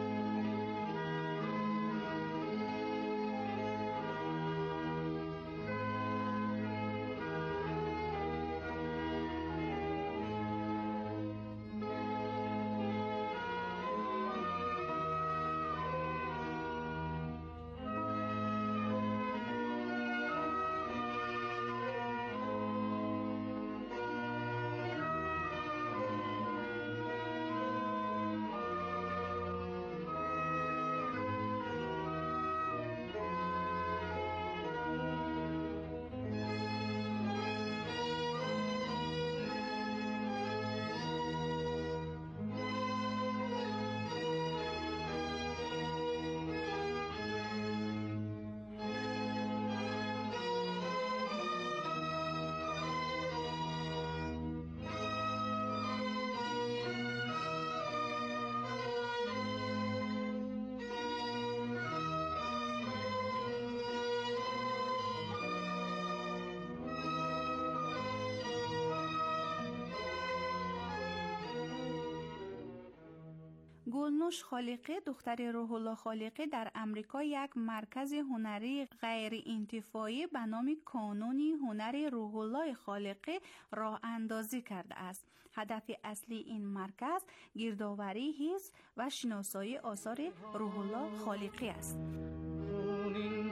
Speaker 9: گلنوش خالقی دختر روح الله خالقی در امریکا یک مرکز هنری غیر انتفاعی به نام کانون هنر روح الله خالقی راه اندازی کرده است. هدف اصلی این مرکز گردآوری، حفظ و شناسایی آثار روح الله خالقی است.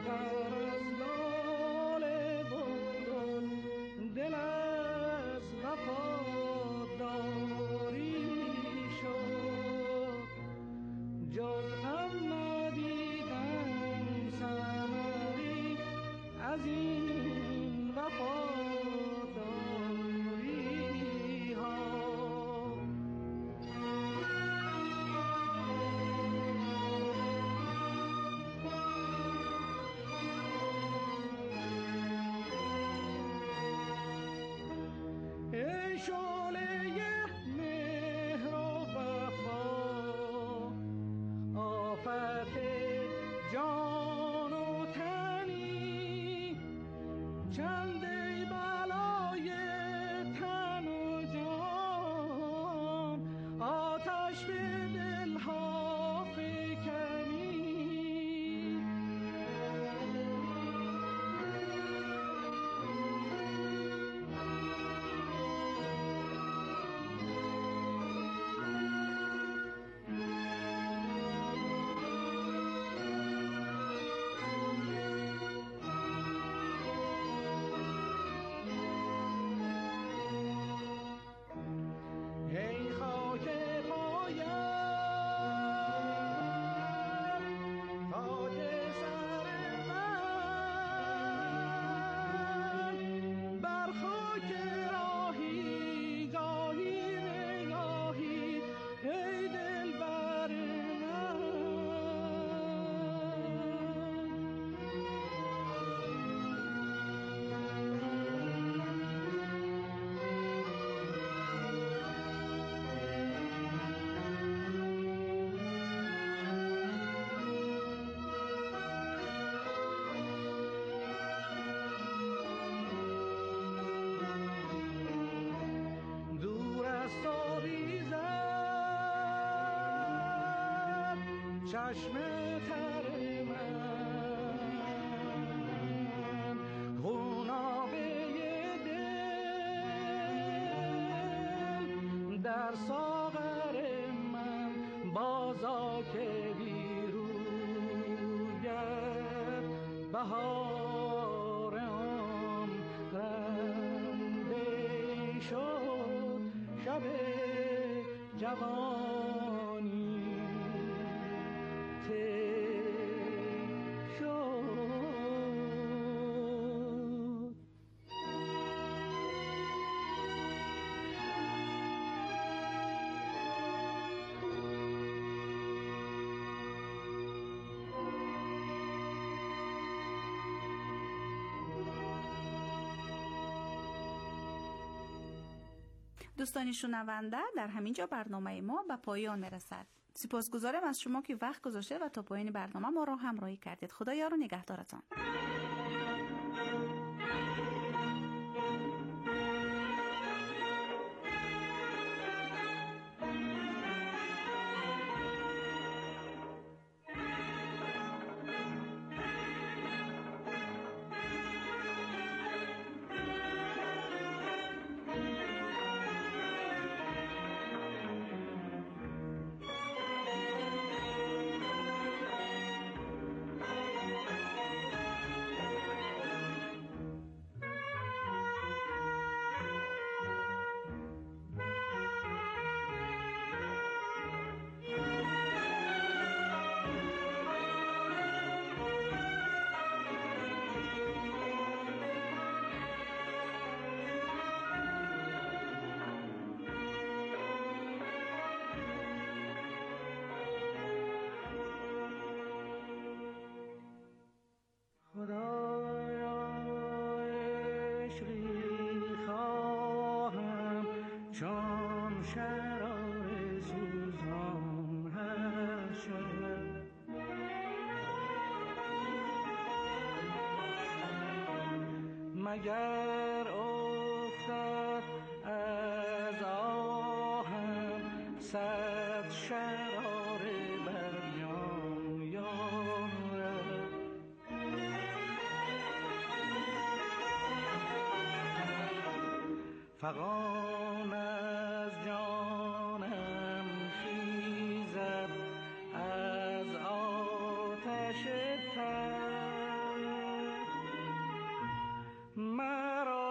Speaker 2: چشم تر من خونابه دل در ساغر من بازا که بیروید بهار آن رنده شد شب جوانی
Speaker 9: دوستان شنونده، در همینجا برنامه ما به پایان میرسد. سپاسگزارم از شما که وقت گذاشته و تا پایان برنامه ما را همراهی کردید. خدا یار و نگهدارتان.
Speaker 2: مگر افتد از آهم صد شرار بر میان یارد فغان از جانم خیزد از آتش تن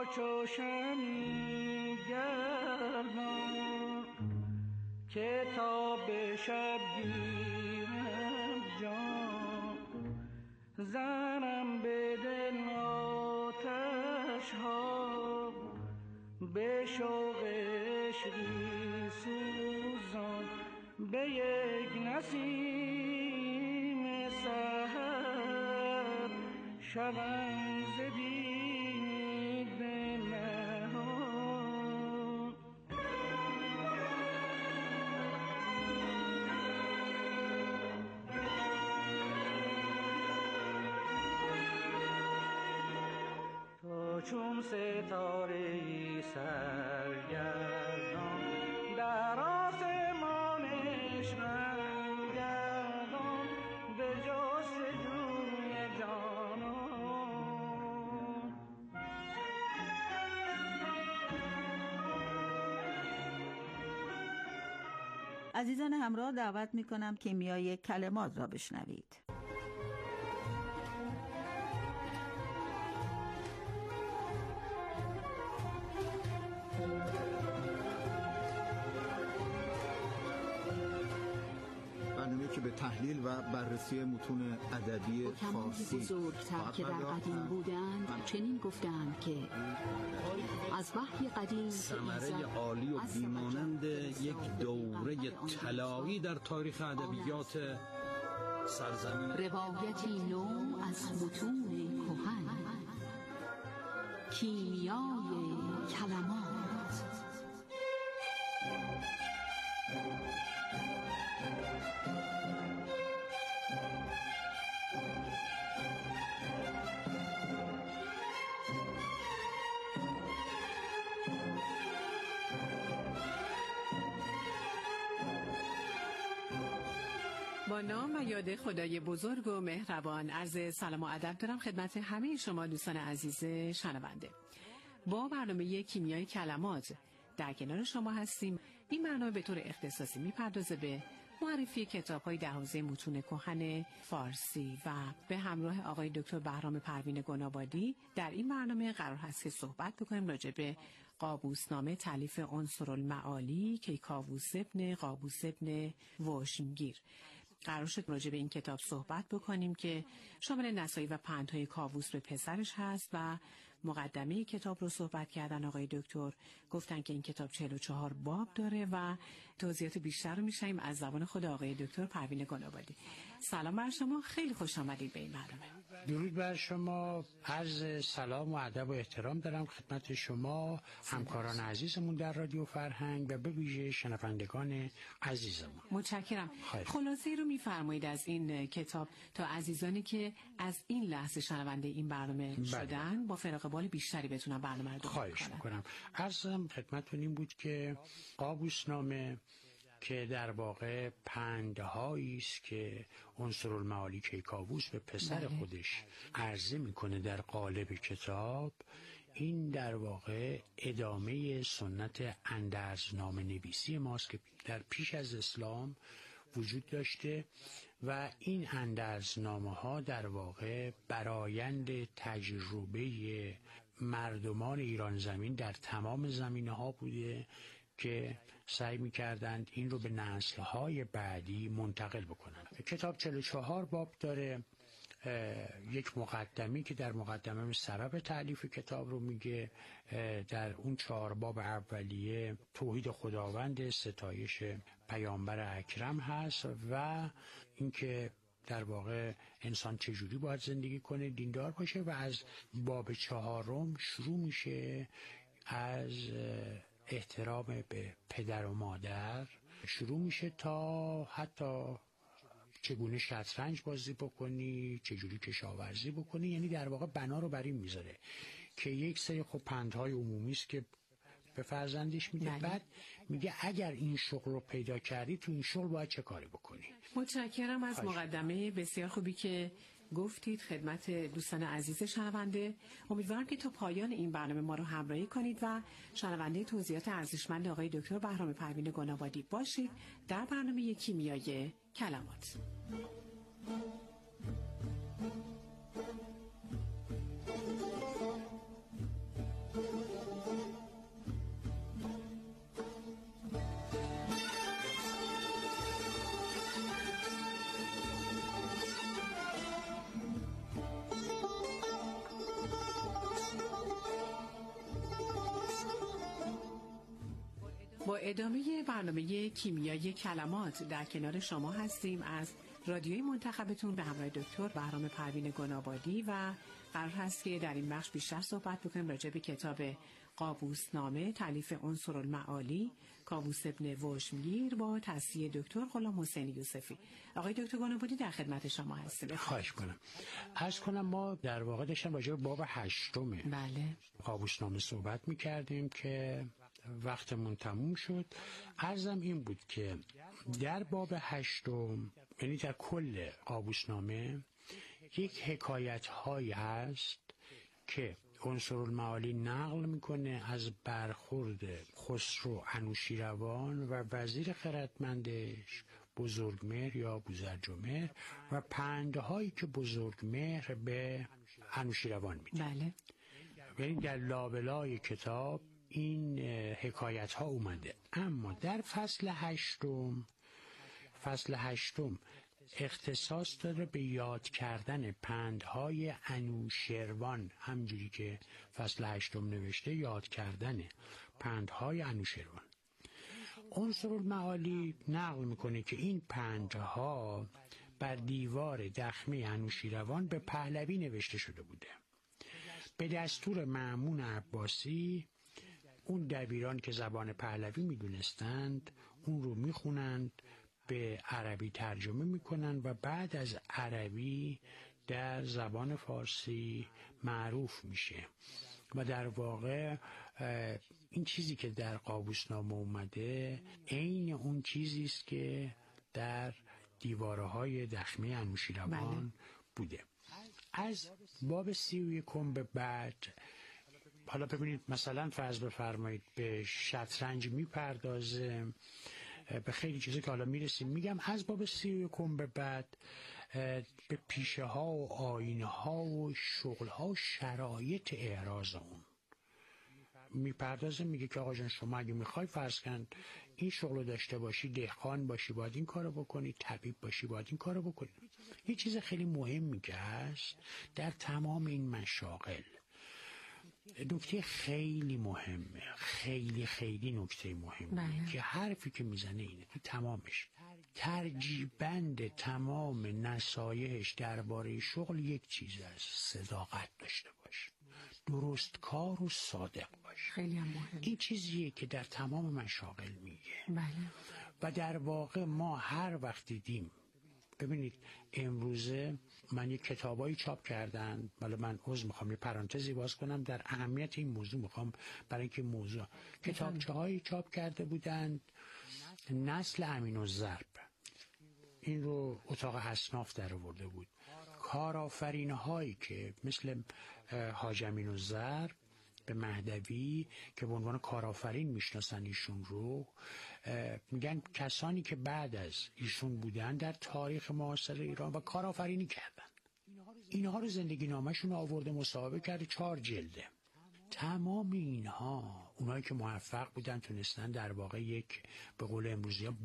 Speaker 2: چو شمع گردان که تا به شب گیرم جان، زنم به دل آتش ها به شوق عشقی سوزان، به یک نسیم سحر شوم ز دید نهان. تا چون ستاره سرگردان در آسمان عشقم گردان، به جستجوی جانان.
Speaker 1: عزیزان همراه، دعوت می‌کنم کیمیای کلمات را بشنوید.
Speaker 10: برنامه که به تحلیل و بررسی متون ادبی فارسی
Speaker 8: بزرگتر که در قدیم بودند چنین گفتند که از وحی قدیم
Speaker 11: ثمره عالی و بیمانند یک دوره طلایی در تاریخ ادبیات سرزمین،
Speaker 8: روایتی نو از متون کهن، کیمیای کلمات.
Speaker 12: با نام و یاد خدای بزرگ و مهربان، عرض سلام و ادب دارم خدمت همه شما دوستان عزیز شنونده. با برنامه کیمیای کلمات در کنار شما هستیم. این برنامه به طور اختصاصی میپردازه به معرفی کتاب‌های در حوزه متون کهن فارسی و به همراه آقای دکتر بهرام پروین گنابادی در این برنامه قرار هست که صحبت بکنیم راجع به قابوسنامه تالیف عنصرالمعالی کیکاووس ابن قابوس ابن واشمگیر. قرار شد راجع به این کتاب صحبت بکنیم که شامل نصایح و پندهای کاووس به پسرش هست و مقدمه کتاب رو صحبت کردن آقای دکتر. گفتن که این کتاب 44 باب داره و توضیحات بیشتر رو میشنیم از زبان خود آقای دکتر پروین گنابادی. سلام بر شما، خیلی خوش آمدید به این برنامه.
Speaker 13: درود بر شما، عرض سلام و ادب و احترام دارم خدمت شما همکاران عزیزمون در رادیو فرهنگ و به ویژه شنوندگان عزیزمون.
Speaker 12: متشکرم. خلاصه رو میفرمایید از این کتاب تا عزیزانی که از این لحظه شنونده این برنامه شدن با فراغ بال بیشتری بتونن برنامه رو
Speaker 13: خواهش میکنم. عرضم خدمتتون این بود که قابوسنامه که در واقع پندهایی است که عنصرالمعالی کیکاووس به پسر خودش عرضه میکنه در قالب کتاب، این در واقع ادامه سنت اندرزنامه نویسی ماست که در پیش از اسلام وجود داشته و این اندرزنامه ها در واقع برآیند تجربه مردمان ایران زمین در تمام زمینه ها بوده که سعی می‌کردند این رو به نسل‌های بعدی منتقل بکنن. کتاب 44 باب داره، یک مقدمی که در مقدمه سبب تألیف کتاب رو میگه. در اون 4 باب اولیه توحید خداوند، ستایش پیامبر اکرم هست و اینکه در واقع انسان چجوری باید زندگی کنه، دیندار باشه، و از باب 4 شروع میشه از احترام به پدر و مادر شروع میشه تا حتی چگونه شطرنج بازی بکنی، چجوری کشاورزی بکنی. یعنی در واقع بنا رو بر این میذاره که یک سری خب پندهای عمومی است که به فرزندش میده. بعد میگه اگر این شغل رو پیدا کردی تو این شغل باید چه کاری بکنی.
Speaker 12: متشکرم از مقدمه بسیار خوبی که گفتید خدمت دوستان عزیز شنونده. امیدوارم که تا پایان این برنامه ما رو همراهی کنید و شنونده توضیحات ارزشمند آقای دکتر بهرام پروین گنابادی باشید در برنامه کیمیای کلمات. با ادامه برنامه کیمیای کلمات در کنار شما هستیم از رادیوی منتخبتون به همراه دکتر بهرام پروین گنابادی و قرار هست که در این بخش بیشتر صحبت بکنیم راجع به کتاب قابوسنامه تالیف عنصرالمعالی کاووس ابن وژمگیر با تصحیح دکتر غلام حسین یوسفی. آقای دکتر گنابادی در خدمت شما هستیم.
Speaker 13: خواهش کنم. عرض کنم ما در واقع داشتم راجع به باب 8
Speaker 12: بله
Speaker 13: قابوسنامه صحبت می‌کردیم که وقتمون تموم شد. عرضم این بود که در باب 8 یعنی در کل قابوسنامه یک حکایت هایی هست که عنصرالمعالی نقل میکنه از برخورد خسرو انوشیروان و وزیر خردمندش بزرگمهر یا بوزرجمهر و پندهایی که بزرگمهر به انوشیروان میده.
Speaker 12: بله.
Speaker 13: یعنی در لابلای کتاب این حکایت ها اومده. اما در فصل 8 اختصاص داره به یاد کردن پندهای انوشیروان، همجوری که فصل 8 نوشته یاد کردن پندهای انوشیروان. عنصرالمعالی نقل میکنه که این پندها بر دیوار دخمه انوشیروان به پهلوی نوشته شده بوده. به دستور مأمون عباسی اون دبیران که زبان پهلوی میدونستند اون رو میخونند، به عربی ترجمه میکنن و بعد از عربی در زبان فارسی معروف میشه و در واقع این چیزی که در قابوسنامه اومده عین اون چیزی است که در دیوارهای دخمه انوشیروان بوده. از باب 31 به بعد حالا ببینید مثلا فرض بفرمایید به شطرنج میپردازه، به خیلی چیزی که حالا میرسیم میگم. از باب 31 به بعد به پیشه ها و آیین ها و شغل ها و شرایط اعراض اون میپردازه. میگه که آقا جان شما اگه میخوای فرض کن این شغل رو داشته باشی، دهقان باشی باید این کارو بکنی، طبیب باشی باید این کارو بکنی. یه چیز خیلی مهمی که هست در تمام این مشاغل، نکته خیلی مهمه، خیلی نکته مهمه که حرفی که میزنه اینه تو تمامش ترجیبند تمام نصایحش درباره شغل یک چیز است: صداقت داشته باش، درست کار و صادق باش.
Speaker 12: خیلی هم مهم.
Speaker 13: این چیزیه که در تمام مشاغل میگه.
Speaker 12: بله.
Speaker 13: و در واقع ما هر وقت دیدیم، ببینید امروزه من یک کتابایی چاپ کردن، ولی من عذر میخوام یه پرانتزی باز کنم در اهمیت این موضوع، میخوام برای اینکه موضوع کتابچه‌هایی چاپ کرده بودند نسل امین‌الضرب، این رو اتاق اصناف در آورده بود. کارآفرین هایی که مثل حاج امین‌الضرب به مهدوی که به عنوان کارآفرین میشناسن ایشون رو، میگن کسانی که بعد از ایشون بودن در تاریخ معاصر ایران و کارآفرینی کردن، اینها رو زندگی نامشون آورده مصاحبه کرده، 4 جلده. تمام اینها اونایی که موفق بودن تونستن در واقع یک به قول امروزی ها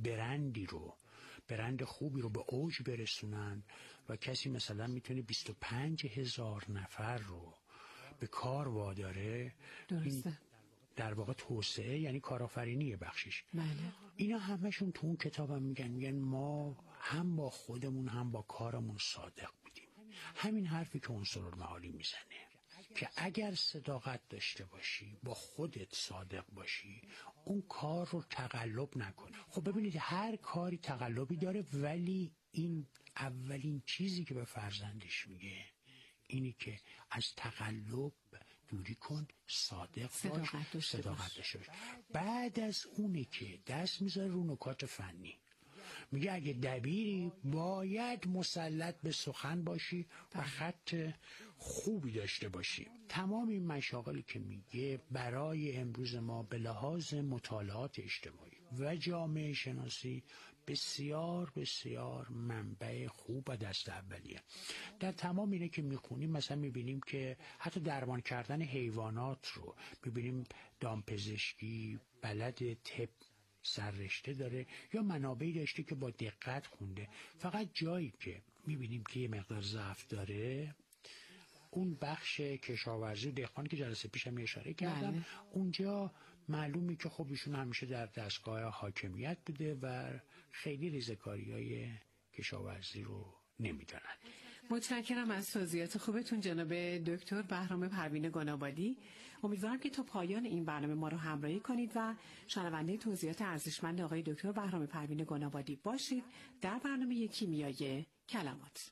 Speaker 13: برند خوبی رو به اوج برسونن و کسی مثلا میتونه 25,000 نفر رو به کار واداره.
Speaker 12: درسته.
Speaker 13: در واقع توسعه یعنی کارآفرینی بخشش.
Speaker 12: بله.
Speaker 13: اینا همشون تو اون کتابم میگن ما هم با خودمون هم با کارمون صادق بودیم. همین حرفی که عنصرالمعالی میزنه که اگر صداقت داشته باشی، با خودت صادق باشی، اون کار رو تقلب نکنی. خب ببینید هر کاری تقلبی داره، ولی این اولین چیزی که به فرزندش میگه اینی که از تقلب دوری کن، صادق باش، صداقت داشته باش. بعد از اونه که دست میذاره رو نکات فنی، میگه اگه دبیری باید مسلط به سخن باشی و خط خوبی داشته باشی. تمام این مشاغلی که میگه برای امروز ما به لحاظ مطالعات اجتماعی و جامعه شناسی بسیار بسیار منبع خوب و دست اولیه. در تمام اینه که میخونیم مثلا میبینیم که حتی درمان کردن حیوانات رو میبینیم دامپزشکی، بلد طب سررشته داره یا منابعی داشته که با دقت خونده. فقط جایی که میبینیم که یه مقدار ضعف داره اون بخش کشاورزی و دهقان که جلسه پیشم اشاره کردم، اونجا معلومه که خب ایشون همیشه در دستگاه حاکمیت بوده و خیلی ریزکاری‌های کشاورزی رو نمیدونن.
Speaker 12: متشکرم از توضیحات خوبتون جناب دکتر بهرام پروین گنابادی. امیدوارم که تا پایان این برنامه ما رو همراهی کنید و شنونده توضیحات ارزشمند آقای دکتر بهرام پروین گنابادی باشید در برنامه کیمیای کلمات.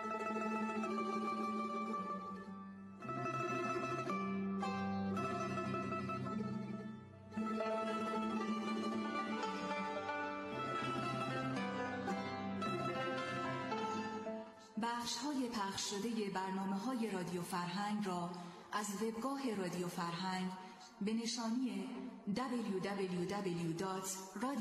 Speaker 14: بخش‌های پخش شده برنامه‌های رادیو فرهنگ را از وبگاه رادیو فرهنگ به نشانی www.radio